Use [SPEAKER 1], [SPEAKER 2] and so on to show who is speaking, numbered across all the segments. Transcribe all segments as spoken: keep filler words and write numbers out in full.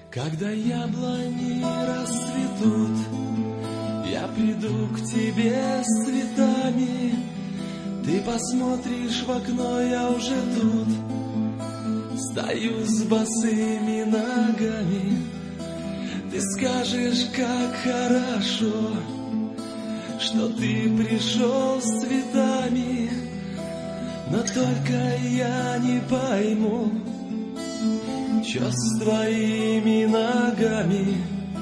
[SPEAKER 1] Когда яблони расцветут, я приду к тебе с цветами. Ты посмотришь в окно, я уже тут стою с босыми ногами. Ты скажешь, как хорошо, что ты пришел с цветами. Но только я не пойму, чё с твоими ногами.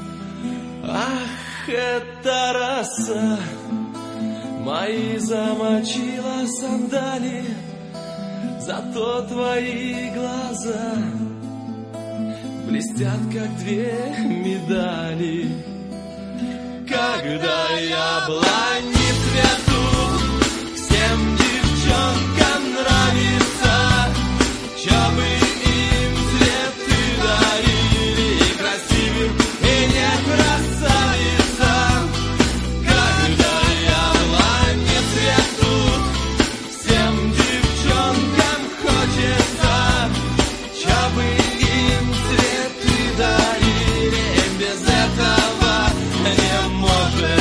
[SPEAKER 1] Ах, эта роса мои замочила сандали, зато твои глаза блестят, как две медали. Когда яблони цветут, всем девчонкам нравится, чё бы им цветы дарили, и красивым, и не красавицам. Когда яблони цветут, всем девчонкам хочется, чё бы им цветы дарили, без этого не может.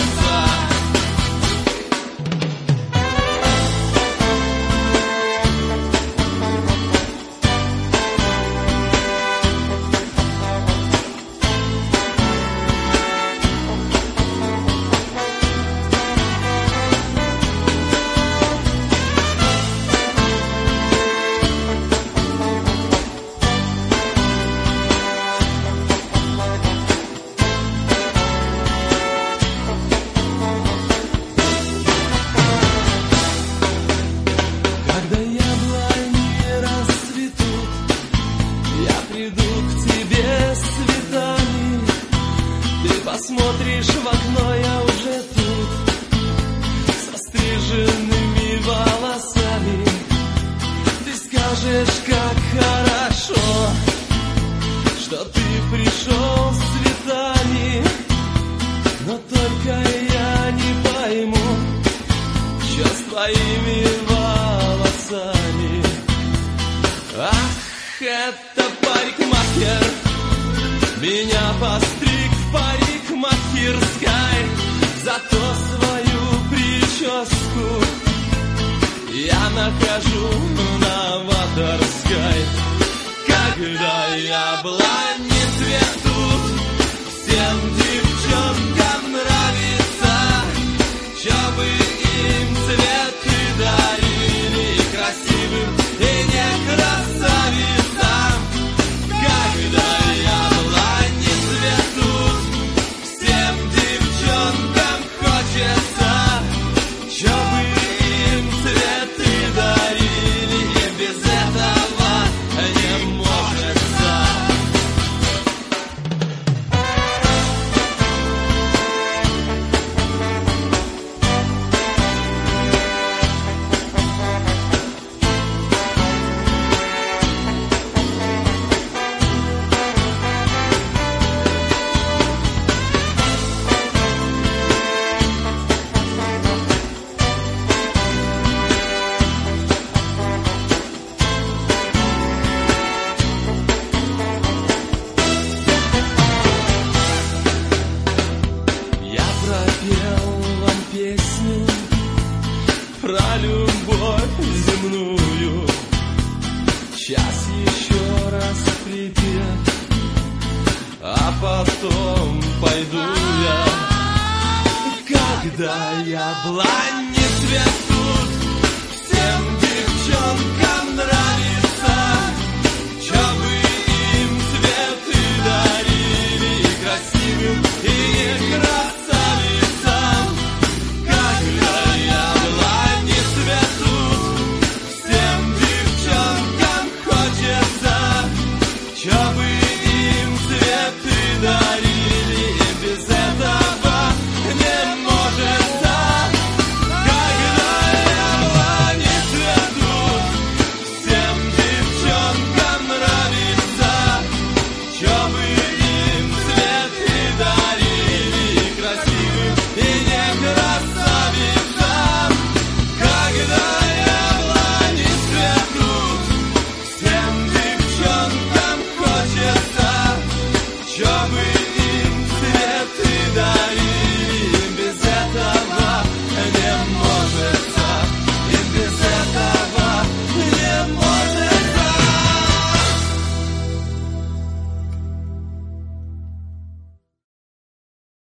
[SPEAKER 1] Посмотришь в окно, я уже тут со стриженными волосами. Ты скажешь, как хорошо, что ты пришел с цветами. Но только я не пойму, что с твоими волосами. Ах, это парикмахер меня постриг в парикмахерской, зато свою прическу я нахожу новаторской. Когда яблони цветут, всем девчонкам нравится, чё бы им цветы дарили, и красивым, и не красавицам. Когда яблони цветут, всем девчонкам хочется, чё бы им цветы дарили, и без этого не может. Пропел вам песню про любовь земную. Сейчас еще раз припев, а потом пойду я. Когда яблони цветут,